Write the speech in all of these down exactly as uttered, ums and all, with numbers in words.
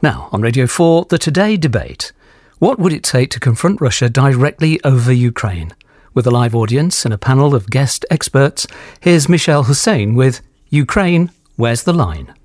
Now, on Radio four, the Today debate. What would it take to confront Russia directly over Ukraine? With a live audience and a panel of guest experts, here's Michelle Hussein with Ukraine, Where's the Line?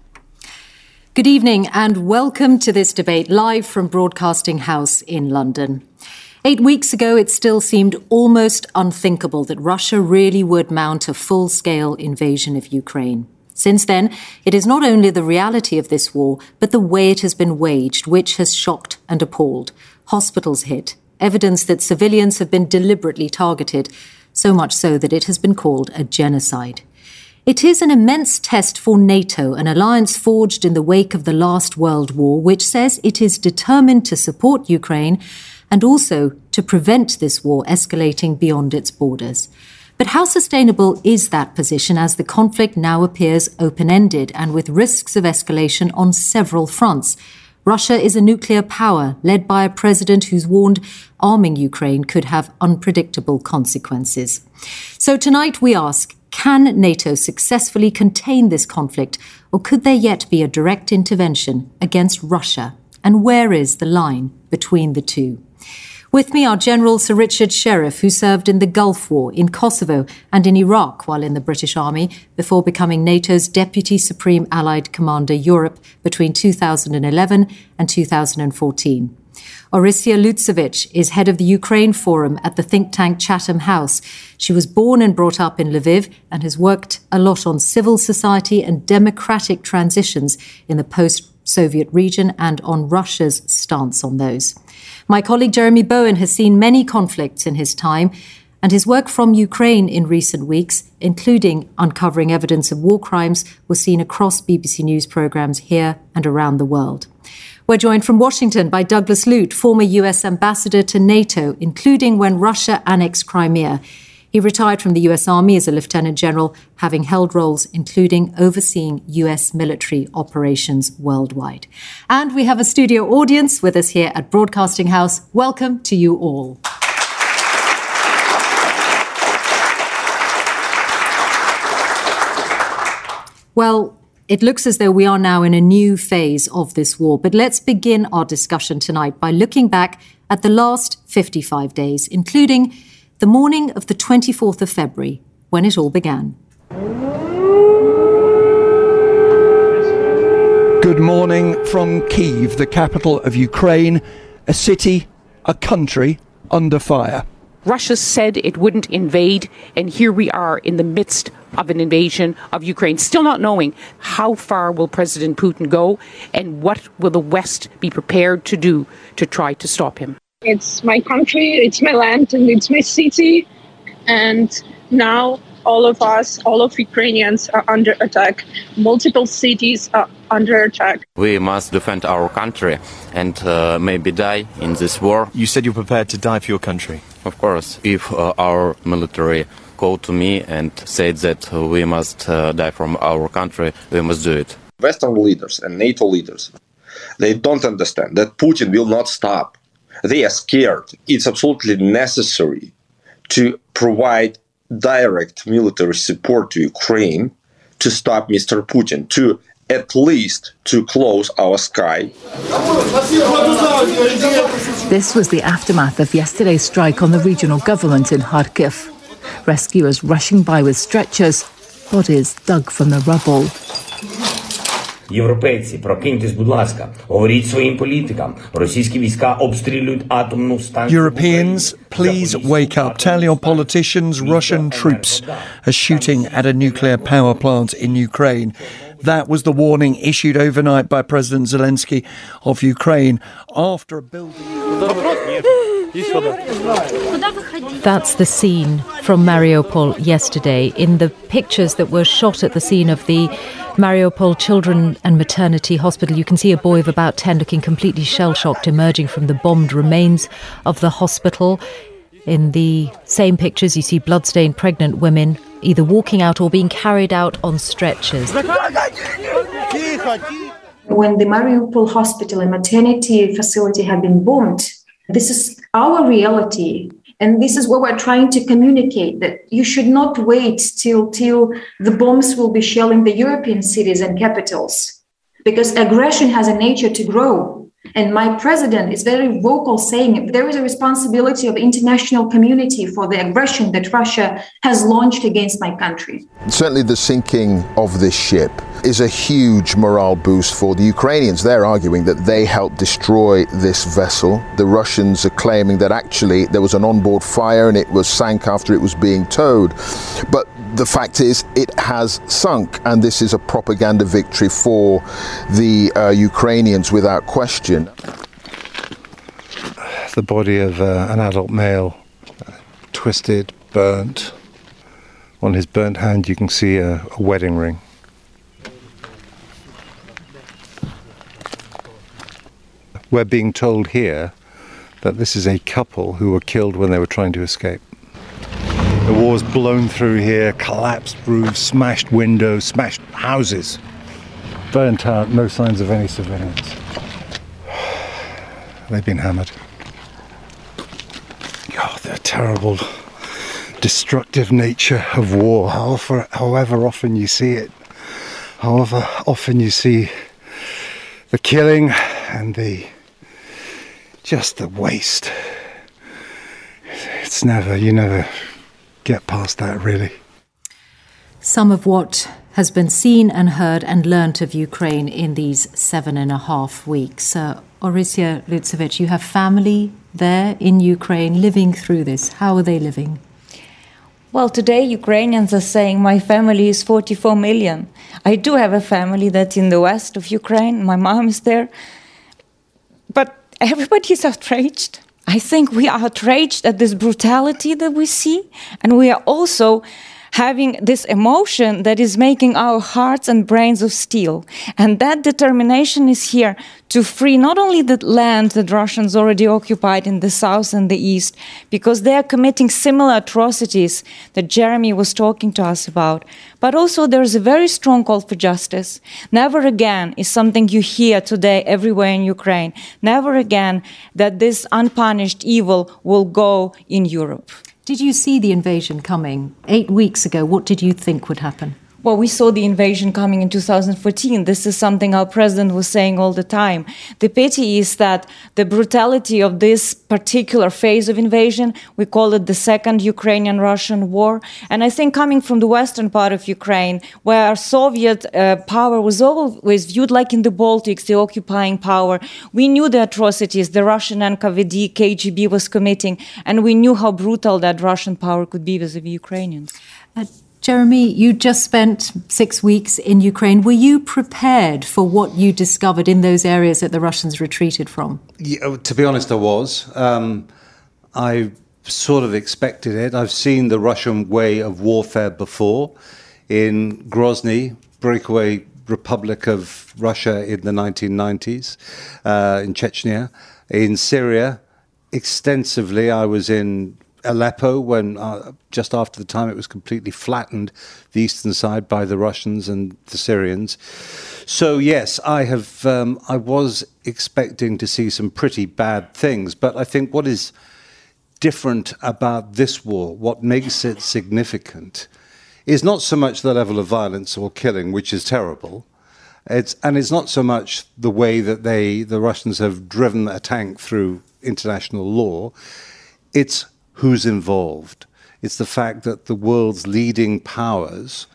Good evening and welcome to this debate live from Broadcasting House in London. Eight weeks ago, it still seemed almost unthinkable that Russia really would mount a full-scale invasion of Ukraine. Since then, it is not only the reality of this war, but the way it has been waged, which has shocked and appalled. Hospitals hit, evidence that civilians have been deliberately targeted, so much so that it has been called a genocide. It is an immense test for NATO, an alliance forged in the wake of the last World War, which says it is determined to support Ukraine and also to prevent this war escalating beyond its borders. But how sustainable is that position as the conflict now appears open-ended and with risks of escalation on several fronts? Russia is a nuclear power led by a president who's warned arming Ukraine could have unpredictable consequences. So tonight we ask, can NATO successfully contain this conflict, or could there yet be a direct intervention against Russia? And where is the line between the two? With me are General Sir Richard Sheriff, who served in the Gulf War, in Kosovo and in Iraq while in the British Army, before becoming NATO's Deputy Supreme Allied Commander Europe between two thousand eleven and two thousand fourteen. Orysia Lutsevich is head of the Ukraine Forum at the think tank Chatham House. She was born and brought up in Lviv and has worked a lot on civil society and democratic transitions in the post-Soviet region and on Russia's stance on those. My colleague Jeremy Bowen has seen many conflicts in his time, and his work from Ukraine in recent weeks, including uncovering evidence of war crimes, was seen across B B C News programmes here and around the world. We're joined from Washington by Douglas Lute, former U S ambassador to NATO, including when Russia annexed Crimea. He retired from the U S Army as a lieutenant general, having held roles including overseeing U S military operations worldwide. And we have a studio audience with us here at Broadcasting House. Welcome to you all. Well, it looks as though we are now in a new phase of this war. But let's begin our discussion tonight by looking back at the last fifty-five days, including the morning of the twenty-fourth of February, when it all began. Good morning from Kyiv, the capital of Ukraine, a city, a country under fire. Russia said it wouldn't invade, and here we are in the midst of an invasion of Ukraine, still not knowing how far will President Putin go and what will the West be prepared to do to try to stop him. It's my country, it's my land, and it's my city. And now all of us, all of Ukrainians are under attack. Multiple cities are under attack. We must defend our country and uh, maybe die in this war. You said you're prepared to die for your country? Of course. If uh, our military called to me and said that uh, we must uh, die from our country, we must do it. Western leaders and NATO leaders, they don't understand that Putin will not stop. They are scared. It's absolutely necessary to provide direct military support to Ukraine to stop Mister Putin, to at least to close our sky. This was the aftermath of yesterday's strike on the regional government in Kharkiv. Rescuers rushing by with stretchers, bodies dug from the rubble. Європейці, прокиньтесь, будь ласка, говоріть своїм політикам. Російські війська обстрілюють атомну станцію. Europeans, please wake up. Tell your politicians Russian troops are shooting at a nuclear power plant in Ukraine. That was the warning issued overnight by President Zelensky of Ukraine after a building... That's the scene from Mariupol yesterday. In the pictures that were shot at the scene of the Mariupol Children and Maternity Hospital, you can see a boy of about ten looking completely shell-shocked emerging from the bombed remains of the hospital. In the same pictures, you see blood-stained pregnant women either walking out or being carried out on stretchers. When the Mariupol hospital and maternity facility have been bombed, this is our reality. And this is what we're trying to communicate, that you should not wait till, till the bombs will be shelling the European cities and capitals. because aggression has a nature to grow. And my president is very vocal saying there is a responsibility of the international community for the aggression that Russia has launched against my country. Certainly the sinking of this ship is a huge morale boost for the Ukrainians. They're arguing that they helped destroy this vessel. The Russians are claiming that actually there was an onboard fire and it was sank after it was being towed. But the fact is, it has sunk, and this is a propaganda victory for the uh, Ukrainians without question. The body of uh, an adult male, uh, twisted, burnt. On his burnt hand you can see a, a wedding ring. We're being told here that this is a couple who were killed when they were trying to escape. The war's blown through here, collapsed roofs, smashed windows, smashed houses. Burnt out, no signs of any civilians. They've been hammered. God, the terrible, destructive nature of war, however, however often you see it, however often you see the killing and the just the waste. It's never, you never get past that, really. Some of what has been seen and heard and learnt of Ukraine in these seven and a half weeks. Uh, Orysia Lutsevich, you have family there in Ukraine living through this. How are they living? Well, today Ukrainians are saying my family is forty-four million. I do have a family that's in the west of Ukraine. My mom is there. But everybody is outraged. I think we are outraged at this brutality that we see, and we are also having this emotion that is making our hearts and brains of steel. And that determination is here to free not only the land that Russians already occupied in the south and the east, because they are committing similar atrocities that Jeremy was talking to us about, but also there's a very strong call for justice. Never again is something you hear today everywhere in Ukraine. Never again that this unpunished evil will go in Europe. Did you see the invasion coming eight weeks ago? What did you think would happen? Well, we saw the invasion coming in two thousand fourteen. This is something our president was saying all the time. The pity is that the brutality of this particular phase of invasion, we call it the second Ukrainian-Russian war. And I think coming from the western part of Ukraine, where Soviet uh, power was always viewed like in the Baltics, the occupying power, we knew the atrocities the Russian N K V D, K G B was committing, and we knew how brutal that Russian power could be vis-a-vis Ukrainians. Uh, Jeremy, you just spent six weeks in Ukraine. Were you prepared for what you discovered in those areas that the Russians retreated from? Yeah, to be honest, I was. Um, I sort of expected it. I've seen the Russian way of warfare before in Grozny, breakaway republic of Russia in the nineteen nineties, uh, in Chechnya, in Syria, extensively. I was in Aleppo, when uh, just after the time it was completely flattened, the eastern side, by the Russians and the Syrians. So yes, I have. Um, I was expecting to see some pretty bad things, but I think what is different about this war, what makes it significant, is not so much the level of violence or killing, which is terrible. It's and it's not so much the way that they, the Russians, have driven a tank through international law. It's who's involved. It's the fact that the world's leading powers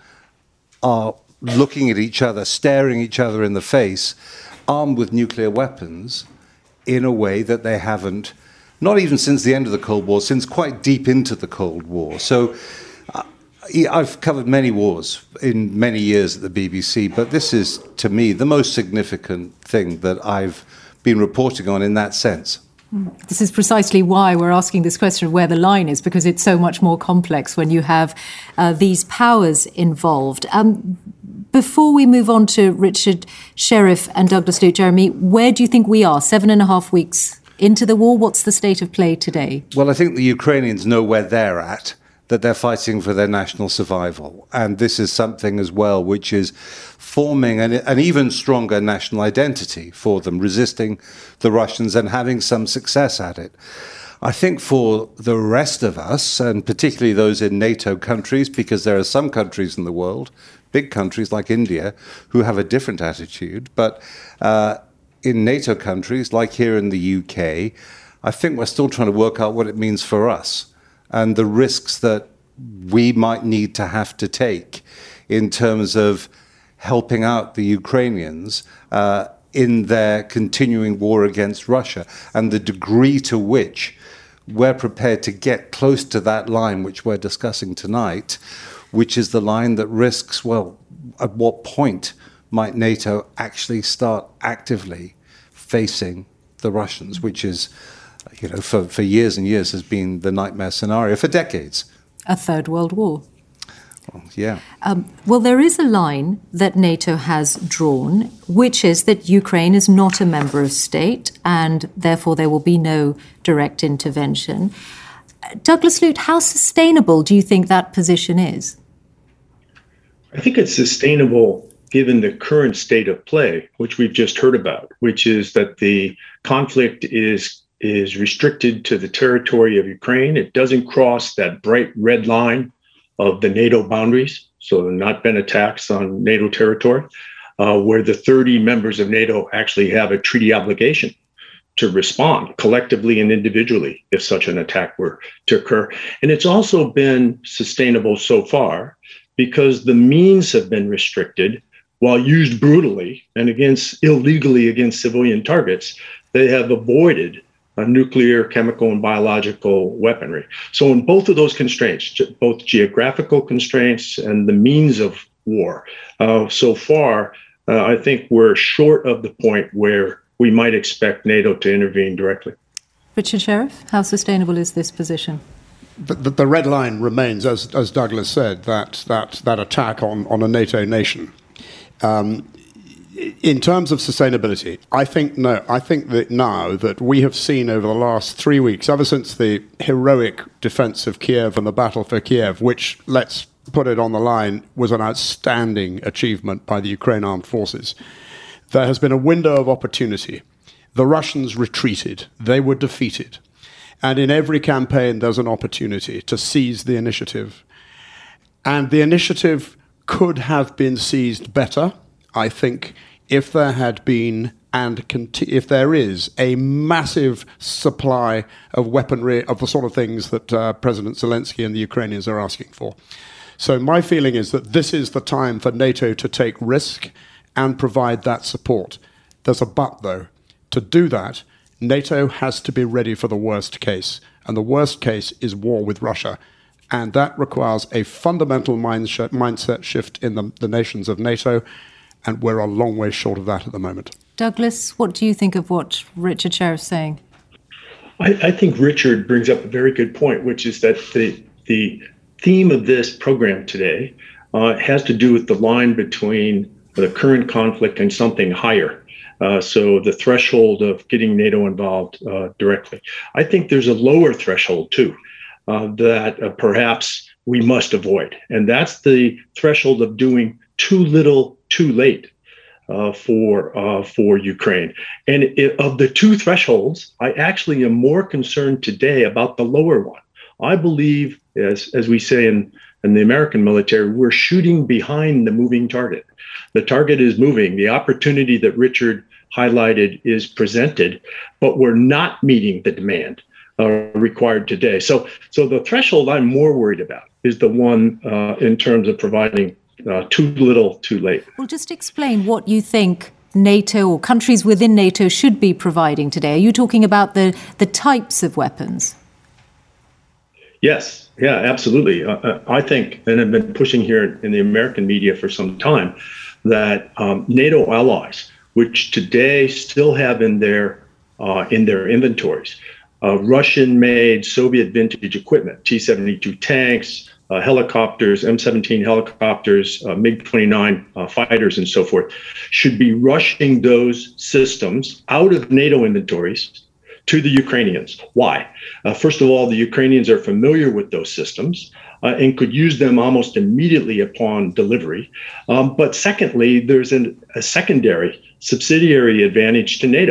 are looking at each other, staring each other in the face, armed with nuclear weapons, in a way that they haven't, not even since the end of the Cold War, since quite deep into the Cold War. So uh, I've covered many wars in many years at the B B C, but this is, to me, the most significant thing that I've been reporting on in that sense. This is precisely why we're asking this question of where the line is, because it's so much more complex when you have uh, these powers involved. Um, before we move on to Richard Sheriff and Douglas Luke, Jeremy, where do you think we are? Seven and a half weeks into the war, what's the state of play today? Well, I think the Ukrainians know where they're at, that they're fighting for their national survival. And this is something as well which is forming an, an even stronger national identity for them, resisting the Russians and having some success at it. I think for the rest of us, and particularly those in NATO countries, because there are some countries in the world, big countries like India who have a different attitude. But uh, in NATO countries, like here in the U K, I think we're still trying to work out what it means for us and the risks that we might need to have to take in terms of helping out the Ukrainians uh, in their continuing war against Russia, and the degree to which we're prepared to get close to that line which we're discussing tonight, which is the line that risks, well, at what point might NATO actually start actively facing the Russians, which is, you know, for, for years and years has been the nightmare scenario for decades. A third world war. Well, yeah. Um, well, there is a line that NATO has drawn, which is that Ukraine is not a member of state, and therefore there will be no direct intervention. Douglas Lute, how sustainable do you think that position is? I think it's sustainable given the current state of play, which we've just heard about, which is that the conflict is is restricted to the territory of Ukraine. It doesn't cross that bright red line of the NATO boundaries, so there have not been attacks on NATO territory, uh, where the thirty members of NATO actually have a treaty obligation to respond collectively and individually if such an attack were to occur. And it's also been sustainable so far because the means have been restricted. While used brutally and against illegally against civilian targets, they have avoided uh, nuclear, chemical, and biological weaponry. So in both of those constraints, both geographical constraints and the means of war, uh, so far, uh, I think we're short of the point where we might expect NATO to intervene directly. Richard Sheriff, how sustainable is this position? The, the, the red line remains, as, as Douglas said, that, that, that attack on, on a NATO nation. Um, in terms of sustainability, I think no. I think that now that we have seen over the last three weeks, ever since the heroic defense of Kiev and the battle for Kiev, which, let's put it on the line, was an outstanding achievement by the Ukraine armed forces, there has been a window of opportunity. The Russians retreated. They were defeated. And in every campaign, there's an opportunity to seize the initiative. And the initiative could have been seized better, I think, if there had been and conti- if there is a massive supply of weaponry of the sort of things that uh, President Zelensky and the Ukrainians are asking for. So my feeling is that this is the time for NATO to take risk and provide that support. There's a but, though. To do that, NATO has to be ready for the worst case. And the worst case is war with Russia. And that requires a fundamental mindset, mindset shift in the, the nations of NATO, and we're a long way short of that at the moment. Douglas, what do you think of what Richard Sheriff's saying? I, I think Richard brings up a very good point, which is that the, the theme of this program today uh, has to do with the line between the current conflict and something higher. Uh, so the threshold of getting NATO involved uh, directly. I think there's a lower threshold, too. Uh, that uh, perhaps we must avoid. And that's the threshold of doing too little, too late uh, for uh, for Ukraine. And it, of the two thresholds, I actually am more concerned today about the lower one. I believe, as, as we say in, in the American military, we're shooting behind the moving target. The target is moving. The opportunity that Richard highlighted is presented, but we're not meeting the demand Uh, required today. So so the threshold I'm more worried about is the one uh, in terms of providing uh, too little, too late. Well, just explain what you think NATO or countries within NATO should be providing today. Are you talking about the, the types of weapons? Yes, yeah, absolutely. Uh, I think, and I've been pushing here in the American media for some time, that um, NATO allies, which today still have in their uh, in their inventories, uh, Russian-made Soviet vintage equipment, T seventy-two tanks, uh, helicopters, M seventeen helicopters, uh, MiG twenty-nine uh, fighters, and so forth, should be rushing those systems out of NATO inventories to the Ukrainians. Why? Uh, first of all, the Ukrainians are familiar with those systems uh, and could use them almost immediately upon delivery. Um, but secondly, there's an, a secondary subsidiary advantage to NATO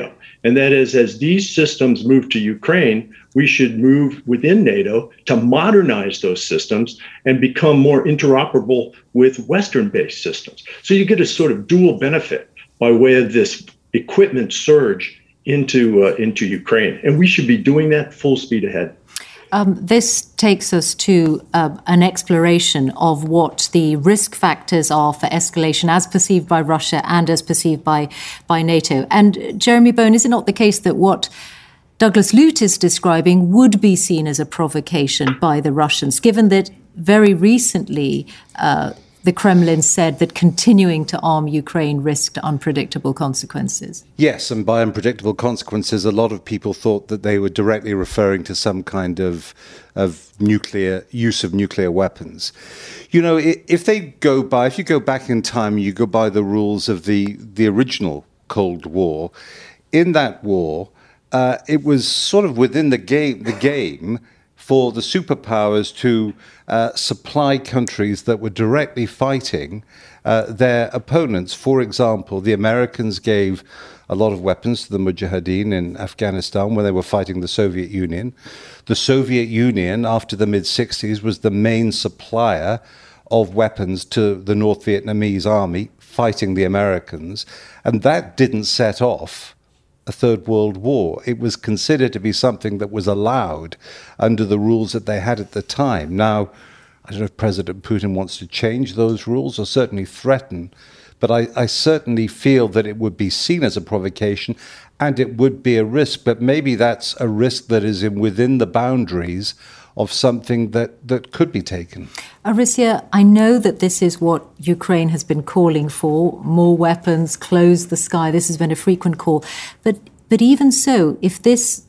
And that is, as these systems move to Ukraine, we should move within NATO to modernize those systems and become more interoperable with Western-based systems. So you get a sort of dual benefit by way of this equipment surge into uh, into Ukraine. And we should be doing that full speed ahead. Um, this takes us to uh, an exploration of what the risk factors are for escalation as perceived by Russia and as perceived by, by NATO. And Jeremy Bone, is it not the case that what Douglas Lute is describing would be seen as a provocation by the Russians, given that very recently uh, the Kremlin said that continuing to arm Ukraine risked unpredictable consequences? Yes, and by unpredictable consequences, a lot of people thought that they were directly referring to some kind of of nuclear use of nuclear weapons. You know, if they go by, if you go back in time, you go by the rules of the the original Cold War. In that war, uh, it was sort of within the game the game. for the superpowers to uh, supply countries that were directly fighting uh, their opponents. For example, the Americans gave a lot of weapons to the Mujahideen in Afghanistan when they were fighting the Soviet Union. The Soviet Union, after the mid-sixties, was the main supplier of weapons to the North Vietnamese army fighting the Americans, and that didn't set off a Third World War. It was considered to be something that was allowed under the rules that they had at the time. Now, I don't know if President Putin wants to change those rules or certainly threaten, but I, I certainly feel that it would be seen as a provocation and it would be a risk, but maybe that's a risk that is in within the boundaries of something that, that could be taken. Arisya, I know that this is what Ukraine has been calling for, more weapons, close the sky. This has been a frequent call. But but even so, if this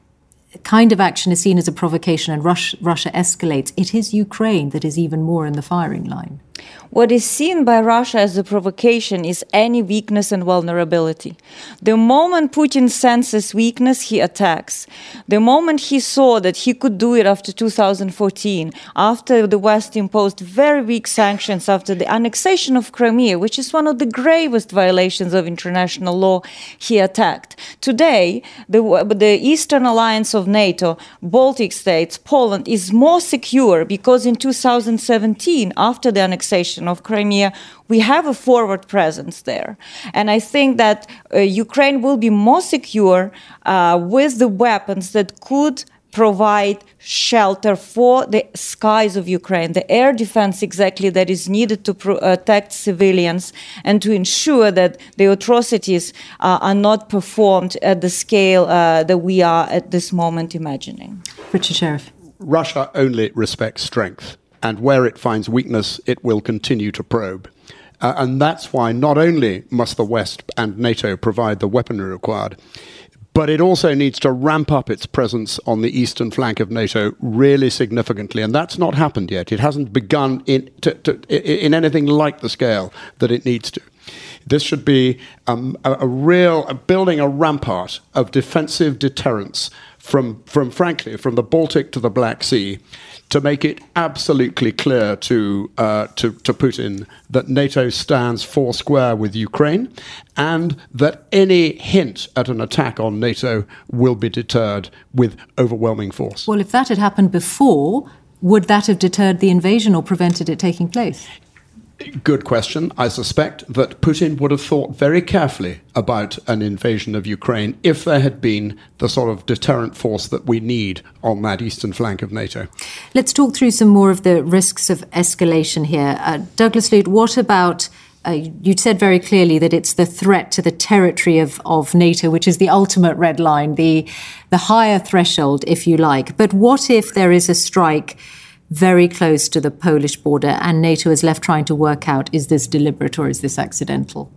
kind of action is seen as a provocation and Russia, Russia escalates, it is Ukraine that is even more in the firing line. What is seen by Russia as a provocation is any weakness and vulnerability. The moment Putin senses weakness, he attacks. The moment he saw that he could do it after two thousand fourteen, after the West imposed very weak sanctions after the annexation of Crimea, which is one of the gravest violations of international law, he attacked. Today, the, the Eastern Alliance of NATO, Baltic states, Poland is more secure because in two thousand seventeen, after the annexation of Crimea, we have a forward presence there. And I think that uh, Ukraine will be more secure uh, with the weapons that could provide shelter for the skies of Ukraine, the air defense exactly that is needed to protect civilians and to ensure that the atrocities uh, are not performed at the scale uh, that we are at this moment imagining. Richard Sheriff. Russia only respects strength, and where it finds weakness, it will continue to probe. Uh, and that's why not only must the West and NATO provide the weaponry required, but it also needs to ramp up its presence on the eastern flank of NATO really significantly. And that's not happened yet. It hasn't begun in, to, to, in anything like the scale that it needs to. This should be um, a, a real, a building a rampart of defensive deterrence from, from, frankly, from the Baltic to the Black Sea, to make it absolutely clear to, uh, to, to Putin that NATO stands four square with Ukraine and that any hint at an attack on NATO will be deterred with overwhelming force. Well, if that had happened before, would that have deterred the invasion or prevented it taking place? Good question. I suspect that Putin would have thought very carefully about an invasion of Ukraine if there had been the sort of deterrent force that we need on that eastern flank of NATO. Let's talk through some more of the risks of escalation here. Uh, Douglas Lute, what about, uh, you said very clearly that it's the threat to the territory of, of NATO, which is the ultimate red line, the, the higher threshold, if you like. But what if there is a strike very close to the Polish border and NATO is left trying to work out, is this deliberate or is this accidental?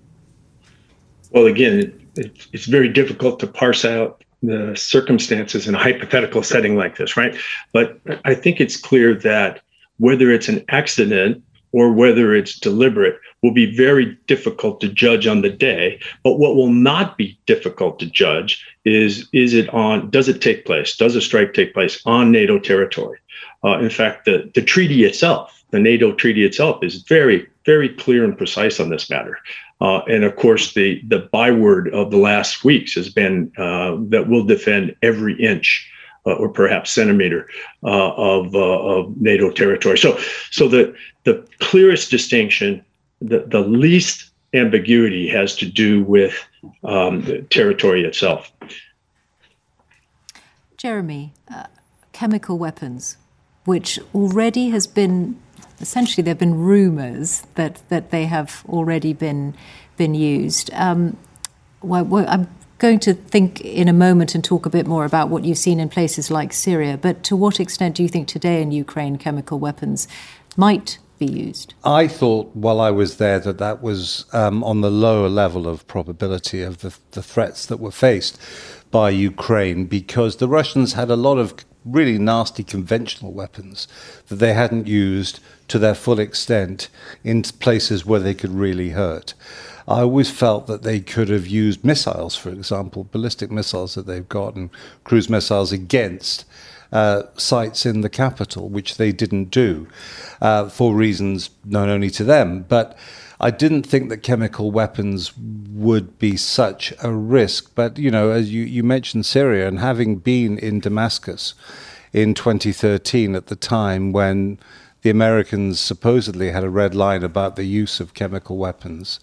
Well, again, it, it, it's very difficult to parse out the circumstances in a hypothetical setting like this, right? But I think it's clear that whether it's an accident or whether it's deliberate will be very difficult to judge on the day. But what will not be difficult to judge is, is it on, does it take place? Does a strike take place on NATO territory? Uh, in fact, the, the treaty itself, the NATO treaty itself, is very, very clear and precise on this matter. Uh, and of course, the, the byword of the last weeks has been uh, that we'll defend every inch uh, or perhaps centimeter uh, of, uh, of NATO territory. So, so the, the clearest distinction, the, the least ambiguity has to do with um, the territory itself. Jeremy, uh, chemical weapons, which already has been, essentially there have been rumours that, that they have already been been used. Um, well, well, I'm going to think in a moment and talk a bit more about what you've seen in places like Syria, but to what extent do you think today in Ukraine chemical weapons might be used? I thought while I was there that that was um, on the lower level of probability of the, the threats that were faced by Ukraine, because the Russians had a lot of really nasty conventional weapons that they hadn't used to their full extent in places where they could really hurt. I always felt that they could have used missiles, for example, ballistic missiles that they've got and cruise missiles against uh, sites in the capital, which they didn't do uh, for reasons known only to them. But I didn't think that chemical weapons would be such a risk. But, you know, as you, you mentioned Syria, and having been in Damascus in twenty thirteen at the time when the Americans supposedly had a red line about the use of chemical weapons,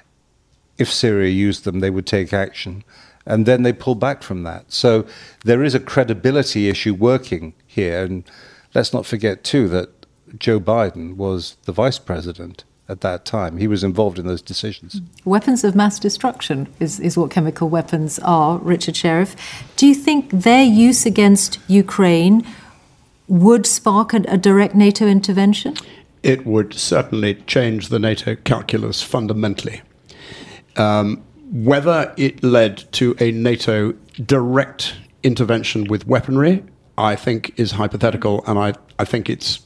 if Syria used them, they would take action. And then they pulled back from that. So there is a credibility issue working here. And let's not forget, too, that Joe Biden was the vice president at that time. He was involved in those decisions. Weapons of mass destruction is, is what chemical weapons are, Richard Sheriff. Do you think their use against Ukraine would spark a, a direct NATO intervention? It would certainly change the NATO calculus fundamentally. Um, whether it led to a NATO direct intervention with weaponry, I think is hypothetical, and I, I think it's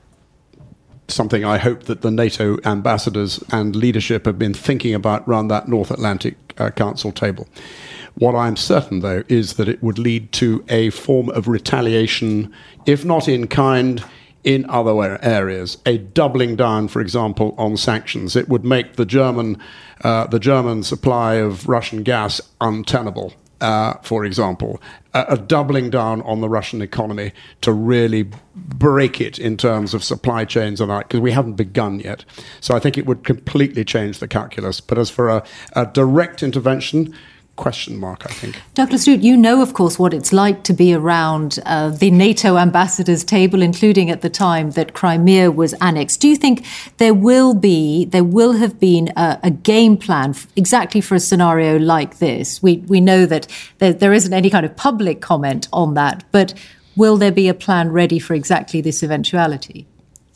something I hope that the NATO ambassadors and leadership have been thinking about around that North Atlantic uh, Council table. What I'm certain, though, is that it would lead to a form of retaliation, if not in kind, in other areas, a doubling down, for example, on sanctions. It would make the German, uh, the German supply of Russian gas untenable, uh, for example, a, a doubling down on the Russian economy to really break it in terms of supply chains and that, because we haven't begun yet. So I think it would completely change the calculus. But as for a, a direct intervention, question mark, I think. Douglas Stewart, you know, of course, what it's like to be around uh, the NATO ambassadors' table, including at the time that Crimea was annexed. Do you think there will be, there will have been a, a game plan f- exactly for a scenario like this? We we know that there, there isn't any kind of public comment on that, but will there be a plan ready for exactly this eventuality?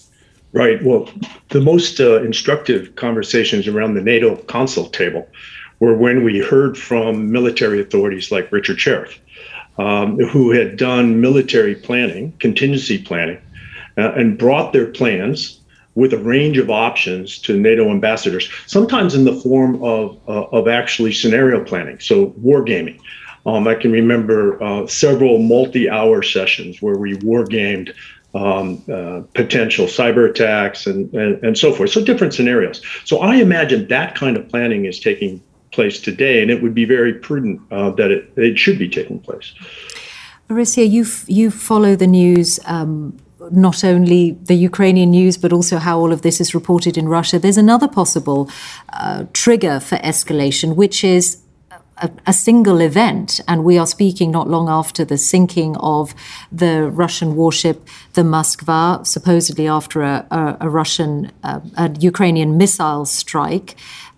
Right. Well, the most uh, instructive conversations around the NATO Council table were when we heard from military authorities like Richard Sheriff, um, who had done military planning, contingency planning, uh, and brought their plans with a range of options to NATO ambassadors, sometimes in the form of, uh, of actually scenario planning, so wargaming. Um, I can remember uh, several multi-hour sessions where we wargamed um, uh, potential cyber attacks and, and, and so forth, so different scenarios. So I imagine that kind of planning is taking place today, and it would be very prudent uh, that it, it should be taking place. Mauricio, you you follow the news, um, not only the Ukrainian news, but also how all of this is reported in Russia. There's another possible uh, trigger for escalation, which is a, a single event, and we are speaking not long after the sinking of the Russian warship, the Moskva, supposedly after a, a, a Russian, uh, a Ukrainian missile strike.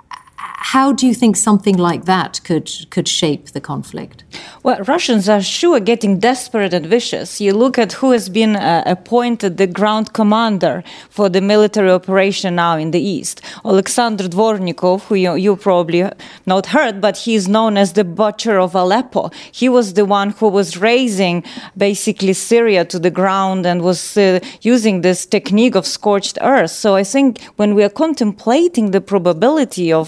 How do you think something like that could could shape the conflict? Well, Russians are sure getting desperate and vicious. You look at who has been uh, appointed the ground commander for the military operation now in the east. Alexander Dvornikov, who you, you probably not heard, but he is known as the butcher of Aleppo. He was the one who was raising basically Syria to the ground and was uh, using this technique of scorched earth. So I think when we are contemplating the probability of uh,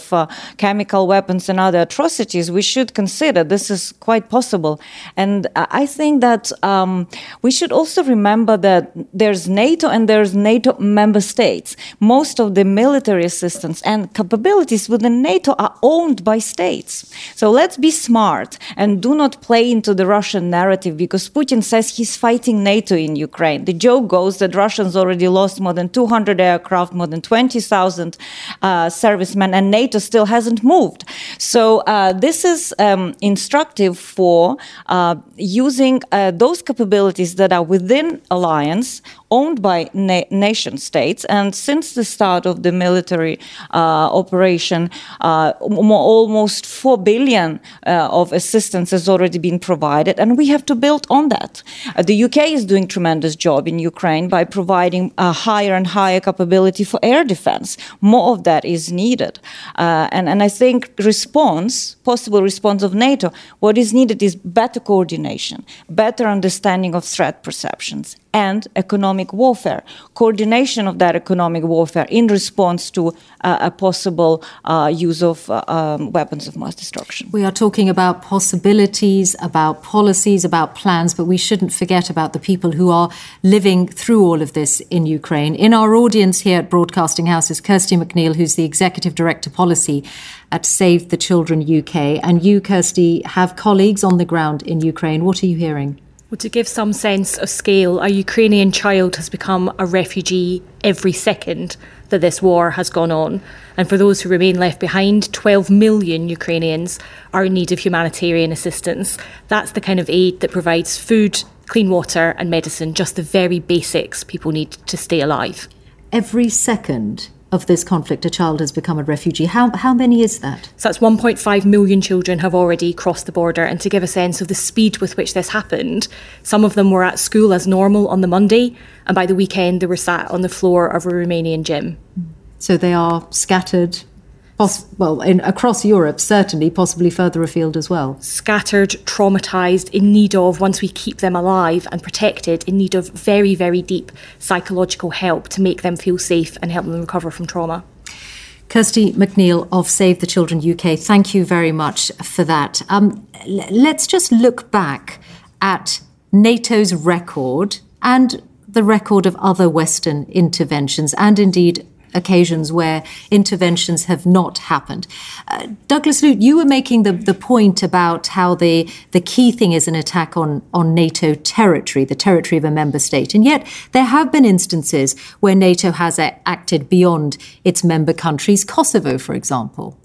chemical weapons and other atrocities, we should consider this is quite possible. And I think that um, we should also remember that there's NATO and there's NATO member states. Most of the military assistance and capabilities within NATO are owned by states. So let's be smart and do not play into the Russian narrative, because Putin says he's fighting NATO in Ukraine. The joke goes that Russians already lost more than two hundred aircraft, more than twenty thousand uh, servicemen, and NATO still hasn't moved. So uh, this is um, instructive for uh, using uh, those capabilities that are within alliance, owned by na- nation states. And since the start of the military uh, operation, uh, almost four billion uh, of assistance has already been provided, and we have to build on that. Uh, the U K is doing a tremendous job in Ukraine by providing a higher and higher capability for air defense. More of that is needed. Uh, and, and I think response, possible response of NATO, what is needed is better coordination, better understanding of threat perceptions, and economic warfare, coordination of that economic warfare in response to uh, a possible uh, use of uh, um, weapons of mass destruction. We are talking about possibilities, about policies, about plans, but we shouldn't forget about the people who are living through all of this in Ukraine. In our audience here at Broadcasting House is Kirsty McNeil, who's the Executive Director Policy at Save the Children U K. And you, Kirsty, have colleagues on the ground in Ukraine. What are you hearing? Well, to give some sense of scale, a Ukrainian child has become a refugee every second that this war has gone on. And for those who remain left behind, twelve million Ukrainians are in need of humanitarian assistance. That's the kind of aid that provides food, clean water and medicine, just the very basics people need to stay alive. Every second of this conflict, a child has become a refugee. How how many is that? So that's one point five million children have already crossed the border. And to give a sense of the speed with which this happened, some of them were at school as normal on the Monday, and by the weekend they were sat on the floor of a Romanian gym. So they are scattered, poss- well, in, across Europe, certainly, possibly further afield as well. Scattered, traumatised, in need of, once we keep them alive and protected, in need of very, very deep psychological help to make them feel safe and help them recover from trauma. Kirsty McNeil of Save the Children U K, thank you very much for that. Um, l- let's just look back at NATO's record and the record of other Western interventions, and indeed occasions where interventions have not happened. Uh, Douglas Lute, you were making the, the point about how the, the key thing is an attack on, on NATO territory, the territory of a member state. And yet there have been instances where NATO has a- acted beyond its member countries, Kosovo, for example.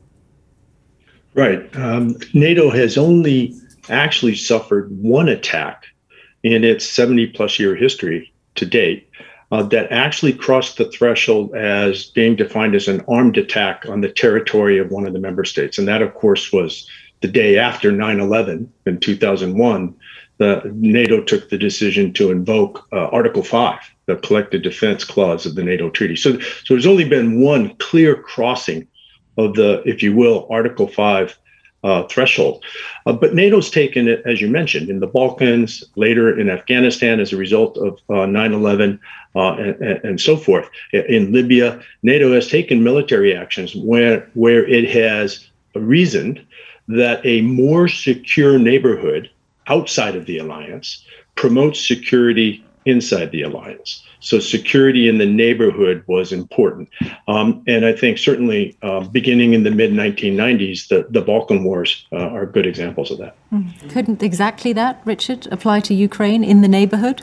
Right. Um, NATO has only actually suffered one attack in its seventy plus year history to date. Uh, that actually crossed the threshold as being defined as an armed attack on the territory of one of the member states. And that, of course, was the day after nine eleven in two thousand one. The NATO took the decision to invoke uh, Article five, the Collective Defense Clause of the NATO Treaty. So, so there's only been one clear crossing of the, if you will, Article five uh, threshold. Uh, but NATO's taken it, as you mentioned, in the Balkans, later in Afghanistan as a result of uh, nine eleven, uh, and, and so forth. In Libya, NATO has taken military actions where, where it has reasoned that a more secure neighborhood outside of the alliance promotes security inside the alliance. So security in the neighborhood was important. Um, and I think certainly uh, beginning in the mid nineteen nineties, the, the Balkan Wars uh, are good examples of that. Couldn't exactly that, Richard, apply to Ukraine in the neighborhood?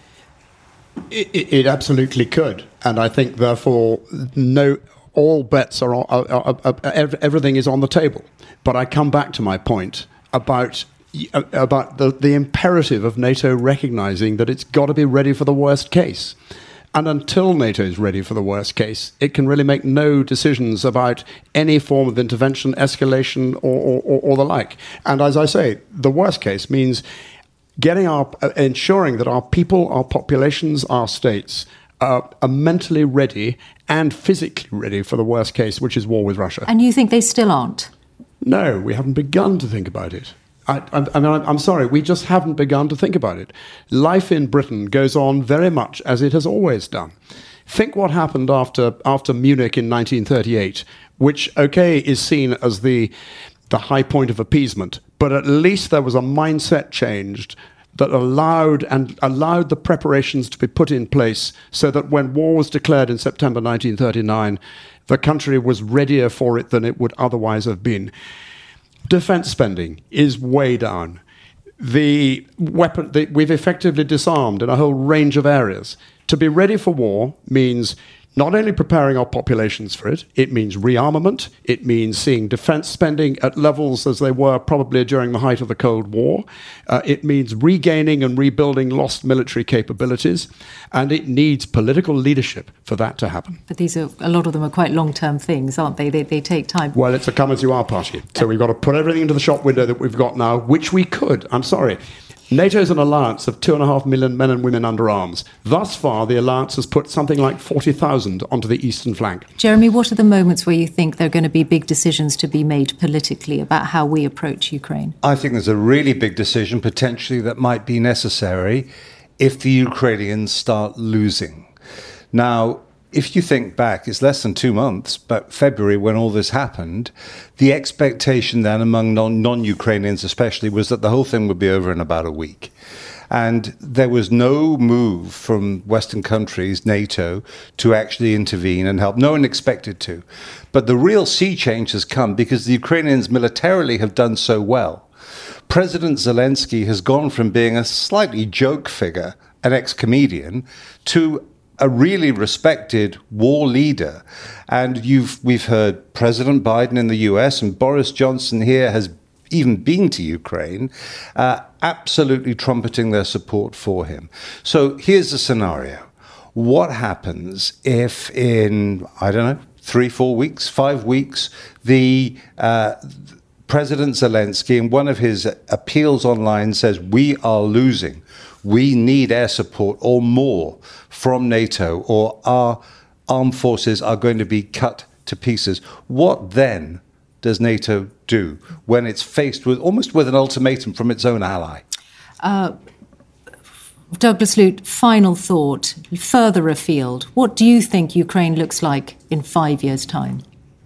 It, it, it absolutely could. And I think, therefore, no, all bets are, on, are, are, are, everything is on the table. But I come back to my point about about the, the imperative of NATO recognizing that it's got to be ready for the worst case. And until NATO is ready for the worst case, it can really make no decisions about any form of intervention, escalation, or, or, or the like. And as I say, the worst case means getting our, uh, ensuring that our people, our populations, our states are, are mentally ready and physically ready for the worst case, which is war with Russia. And you think they still aren't? No, we haven't begun to think about it. I, I, I mean, I'm sorry, we just haven't begun to think about it. Life in Britain goes on very much as it has always done. Think what happened after after Munich in nineteen thirty-eight, which, okay, is seen as the, the high point of appeasement, but at least there was a mindset changed that allowed and allowed the preparations to be put in place so that when war was declared in September nineteen thirty-nine, the country was readier for it than it would otherwise have been. Defense spending is way down. The weapon, the, we've effectively disarmed in a whole range of areas. To be ready for war means not only preparing our populations for it, it means rearmament, it means seeing defense spending at levels as they were probably during the height of the Cold War, uh, it means regaining and rebuilding lost military capabilities, and it needs political leadership for that to happen. But these are, a lot of them are quite long-term things, aren't they? They, they take time. Well, it's a come-as-you-are party. So we've got to put everything into the shop window that we've got now, which we could. I'm sorry. NATO is an alliance of two and a half million men and women under arms. Thus far, the alliance has put something like forty thousand onto the eastern flank. Jeremy, what are the moments where you think there are going to be big decisions to be made politically about how we approach Ukraine? I think there's a really big decision potentially that might be necessary if the Ukrainians start losing. Now, if you think back, it's less than two months, but February when all this happened, the expectation then among non- non-Ukrainians especially was that the whole thing would be over in about a week. And there was no move from Western countries, NATO, to actually intervene and help. No one expected to. But the real sea change has come because the Ukrainians militarily have done so well. President Zelensky has gone from being a slightly joke figure, an ex-comedian, to a really respected war leader. And you've we've heard President Biden in the U S and Boris Johnson here has even been to Ukraine, uh, absolutely trumpeting their support for him. So here's the scenario. What happens if in, I don't know, three, four weeks, five weeks, the uh, President Zelensky in one of his appeals online says, we are losing. We need air support or more from NATO, or our armed forces are going to be cut to pieces. What then does NATO do when it's faced with almost with an ultimatum from its own ally? Uh, Douglas Lute, final thought, further afield. What do you think Ukraine looks like in five years' time?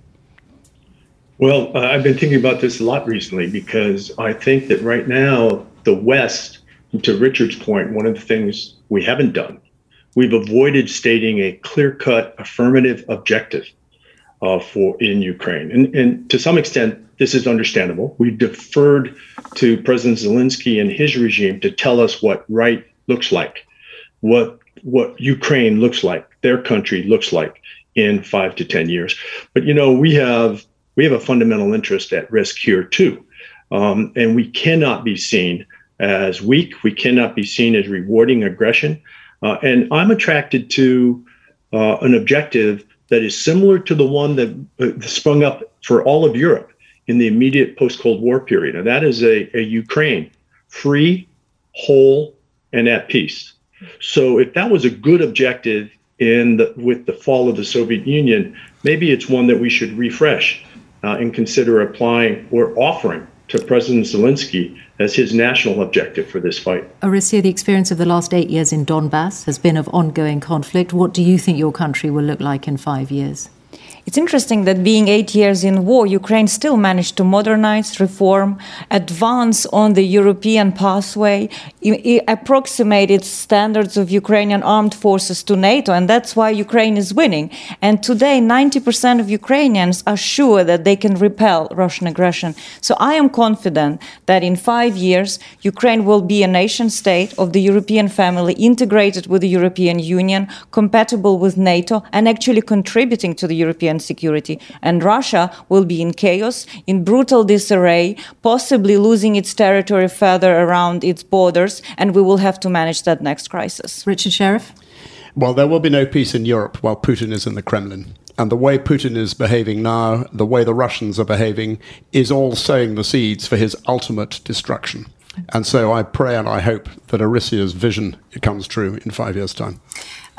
Well, uh, I've been thinking about this a lot recently because I think that right now the West, to Richard's point, one of the things we haven't done, we've avoided stating a clear-cut affirmative objective uh, for in Ukraine. And, and to some extent, this is understandable. We deferred to President Zelensky and his regime to tell us what right looks like, what what Ukraine looks like, their country looks like in five to ten years. But, you know, we have we have a fundamental interest at risk here, too. Um, and we cannot be seen as weak. We cannot be seen as rewarding aggression. Uh, and I'm attracted to uh, an objective that is similar to the one that uh, sprung up for all of Europe in the immediate post-Cold War period. And that is a, a Ukraine free, whole, and at peace. So if that was a good objective in the, with the fall of the Soviet Union, maybe it's one that we should refresh uh, and consider applying or offering to President Zelensky as his national objective for this fight. Orysia, the experience of the last eight years in Donbass has been of ongoing conflict. What do you think your country will look like in five years? It's interesting that being eight years in war, Ukraine still managed to modernize, reform, advance on the European pathway, approximate its standards of Ukrainian armed forces to NATO, and that's why Ukraine is winning. And today, ninety percent of Ukrainians are sure that they can repel Russian aggression. So I am confident that in five years, Ukraine will be a nation state of the European family, integrated with the European Union, compatible with NATO, and actually contributing to the European security. And Russia will be in chaos, in brutal disarray, possibly losing its territory further around its borders, and we will have to manage that next crisis. Richard Sheriff? Well, there will be no peace in Europe while Putin is in the Kremlin. And the way Putin is behaving now, the way the Russians are behaving, is all sowing the seeds for his ultimate destruction. And so I pray and I hope that Orysia's vision comes true in five years' time.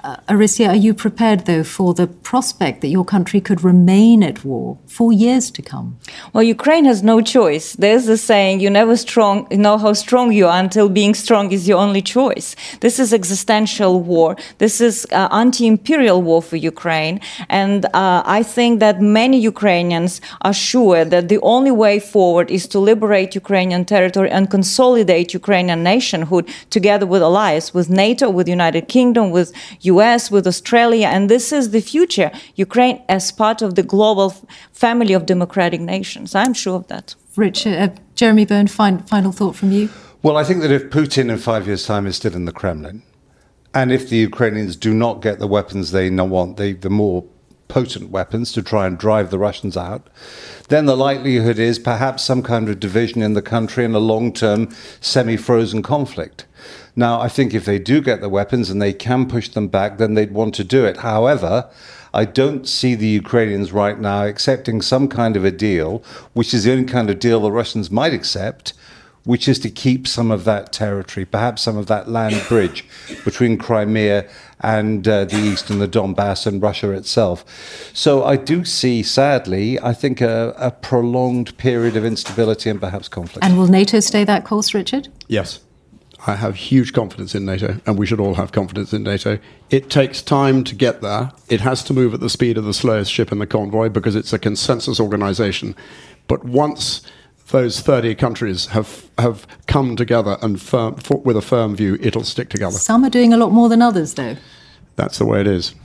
Uh, Orysia, are you prepared, though, for the prospect that your country could remain at war for years to come? Well, Ukraine has no choice. There's a saying, you never strong, know how strong you are until being strong is your only choice. This is existential war. This is uh, anti-imperial war for Ukraine. And uh, I think that many Ukrainians are sure that the only way forward is to liberate Ukrainian territory and consolidate Ukrainian nationhood together with allies, with NATO, with the United Kingdom, with U S, with Australia, and this is the future. Ukraine as part of the global f- family of democratic nations. I'm sure of that. Richard, uh, Jeremy Byrne, fin- final thought from you? Well, I think that if Putin in five years' time is still in the Kremlin, and if the Ukrainians do not get the weapons they want, they, the more potent weapons to try and drive the Russians out, then the likelihood is perhaps some kind of division in the country and a long-term semi-frozen conflict. Now, I think if they do get the weapons and they can push them back, then they'd want to do it. However, I don't see the Ukrainians right now accepting some kind of a deal, which is the only kind of deal the Russians might accept, which is to keep some of that territory, perhaps some of that land bridge between Crimea and uh, the east and the Donbass and Russia itself. So I do see, sadly, I think a, a prolonged period of instability and perhaps conflict. And will NATO stay that course, Richard? Yes. I have huge confidence in NATO, and we should all have confidence in NATO. It takes time to get there. It has to move at the speed of the slowest ship in the convoy because it's a consensus organization. But once those thirty countries have have come together and firm, with a firm view, it'll stick together. Some are doing a lot more than others, though. That's the way it is.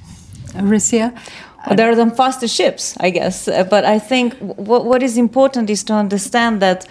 Orysia? Well, there are some faster ships, I guess. Uh, but I think w- what is important is to understand that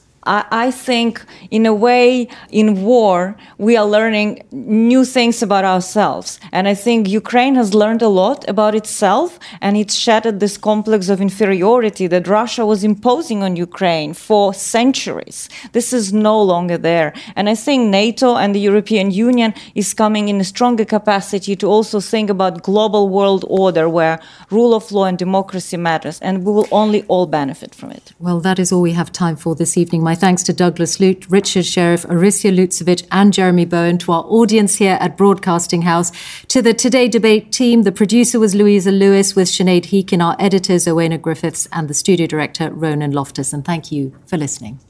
I think, in a way, in war, we are learning new things about ourselves. And I think Ukraine has learned a lot about itself, and it's shattered this complex of inferiority that Russia was imposing on Ukraine for centuries. This is no longer there. And I think NATO and the European Union is coming in a stronger capacity to also think about global world order where rule of law and democracy matters, and we will only all benefit from it. Well, that is all we have time for this evening. My thanks to Douglas Lute, Richard Sheriff, Orysia Lutsevich and Jeremy Bowen, to our audience here at Broadcasting House, to the Today Debate team. The producer was Louisa Lewis with Sinead Heakin, our editors Owena Griffiths and the studio director Ronan Loftus. And thank you for listening.